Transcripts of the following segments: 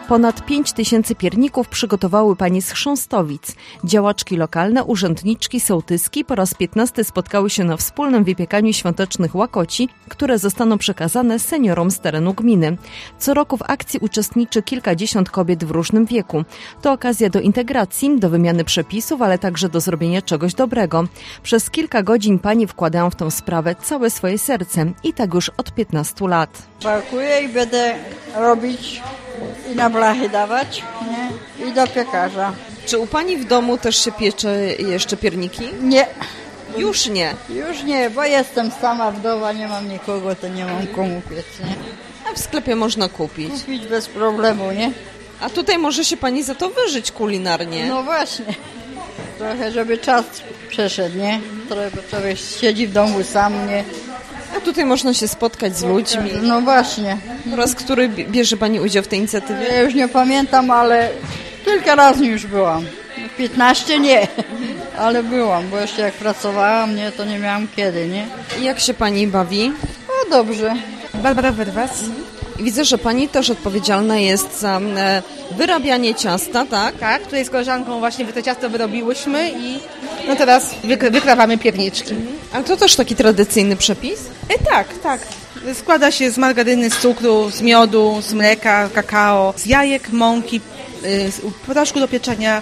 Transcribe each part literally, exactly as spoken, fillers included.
Ponad pięć tysięcy pierników przygotowały panie z Chrząstowic. Działaczki lokalne, urzędniczki, sołtyski po raz piętnasty spotkały się na wspólnym wypiekaniu świątecznych łakoci, które zostaną przekazane seniorom z terenu gminy. Co roku w akcji uczestniczy kilkadziesiąt kobiet w różnym wieku. To okazja do integracji, do wymiany przepisów, ale także do zrobienia czegoś dobrego. Przez kilka godzin panie wkładają w tę sprawę całe swoje serce i tak już od piętnastu lat. Pakuję i będę robić i na blachy dawać, nie? I do piekarza. Czy u pani w domu też się piecze jeszcze pierniki? Nie. Już nie? Już nie, bo jestem sama wdowa, nie mam nikogo, to nie mam komu piec, nie? A w sklepie można kupić? Kupić bez problemu, nie? A tutaj może się pani za to wyżyć kulinarnie? No właśnie. Trochę, żeby czas przeszedł, nie? Trochę, bo człowiek siedzi w domu sam, nie? A tutaj można się spotkać z ludźmi. No właśnie. Po raz który bierze pani udział w tej inicjatywie? Ja już nie pamiętam, ale kilka razy już byłam. piętnaście nie, ale byłam, bo jeszcze jak pracowałam, nie, to nie miałam kiedy, nie? I jak się pani bawi? No dobrze. Barbara Wyrwas. I widzę, że pani też odpowiedzialna jest za e, wyrabianie ciasta, tak? Tak, tutaj z koleżanką właśnie to ciasto wyrobiłyśmy i no teraz wykra- wykrawamy pierniczki. Ale to też taki tradycyjny przepis? E, tak, tak. Składa się z margaryny, z cukru, z miodu, z mleka, kakao, z jajek, mąki, y, z proszku do pieczenia,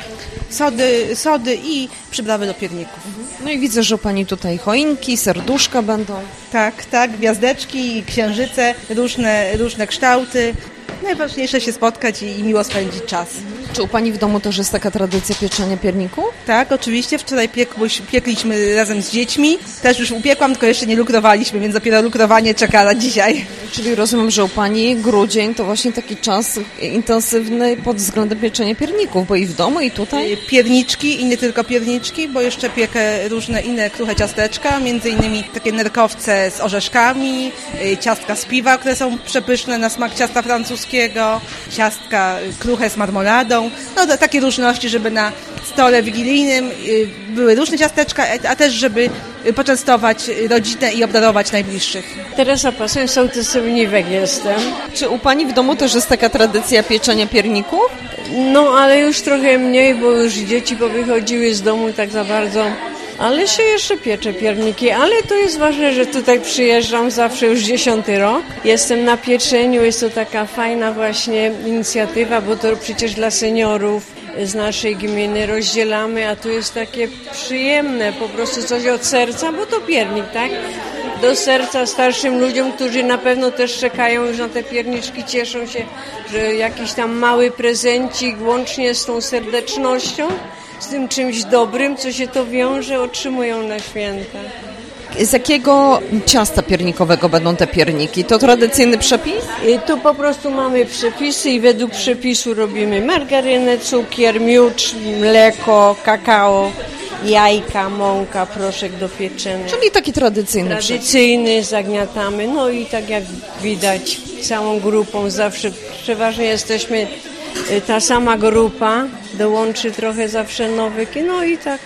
sody, sody i przyprawy do pierników. No i widzę, że u pani tutaj choinki, serduszka będą. Tak, tak, gwiazdeczki, księżyce, różne, różne kształty. Najważniejsze się spotkać i, i miło spędzić czas. Czy u pani w domu też jest taka tradycja pieczenia pierników? Tak, oczywiście. Wczoraj piekłyś, piekliśmy razem z dziećmi. Też już upiekłam, tylko jeszcze nie lukrowaliśmy, więc dopiero lukrowanie czeka na dzisiaj. Czyli rozumiem, że u pani grudzień to właśnie taki czas intensywny pod względem pieczenia pierników, bo i w domu, i tutaj? Pierniczki i nie tylko pierniczki, bo jeszcze piekę różne inne kruche ciasteczka, między innymi takie nerkowce z orzeszkami, ciastka z piwa, które są przepyszne na smak ciasta francuskiego, ciastka kruche z marmoladą. No to takie różności, żeby na stole wigilijnym były różne ciasteczka, a też żeby poczęstować rodzinę i obdarować najbliższych. Teresa Pasoń, sołtys Ogniwek jestem. Czy u pani w domu też jest taka tradycja pieczenia pierników? No ale już trochę mniej, bo już dzieci powychodziły z domu tak za bardzo. Ale się jeszcze piecze pierniki, ale to jest ważne, że tutaj przyjeżdżam zawsze już dziesiąty rok. Jestem na pieczeniu, jest to taka fajna właśnie inicjatywa, bo to przecież dla seniorów z naszej gminy rozdzielamy, a tu jest takie przyjemne, po prostu coś od serca, bo to piernik, tak? Do serca starszym ludziom, którzy na pewno też czekają już na te pierniczki, cieszą się, że jakiś tam mały prezencik łącznie z tą serdecznością, z tym czymś dobrym, co się to wiąże, otrzymują na święta. Z jakiego ciasta piernikowego będą te pierniki? To tradycyjny przepis? I tu po prostu mamy przepisy i według przepisu robimy margarynę, cukier, miód, mleko, kakao, jajka, mąka, proszek do pieczenia. Czyli taki tradycyjny Tradycyjny, przepis. Zagniatamy. No i tak jak widać, całą grupą zawsze przeważnie jesteśmy ta sama grupa, dołączy trochę zawsze nowych, no i tak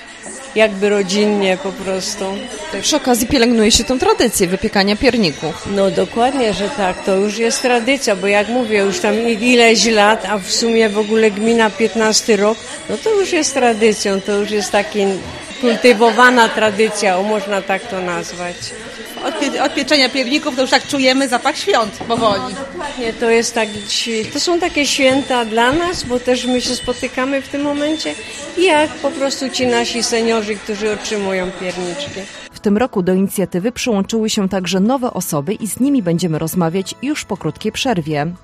jakby rodzinnie po prostu. Przy okazji pielęgnuje się tę tradycję wypiekania pierników. No dokładnie, że tak, to już jest tradycja, bo jak mówię, już tam ileś lat, a w sumie w ogóle gmina piętnasty rok, no to już jest tradycją, to już jest taka kultywowana tradycja, o, można tak to nazwać. Od, pie- od pieczenia pierników to już tak czujemy zapach świąt powoli. Nie, to jest tak, to są takie święta dla nas, bo też my się spotykamy w tym momencie i jak po prostu ci nasi seniorzy, którzy otrzymują pierniczki. W tym roku do inicjatywy przyłączyły się także nowe osoby i z nimi będziemy rozmawiać już po krótkiej przerwie.